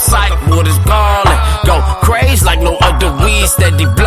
psych, waters gone. Go crazy like no other weed, steady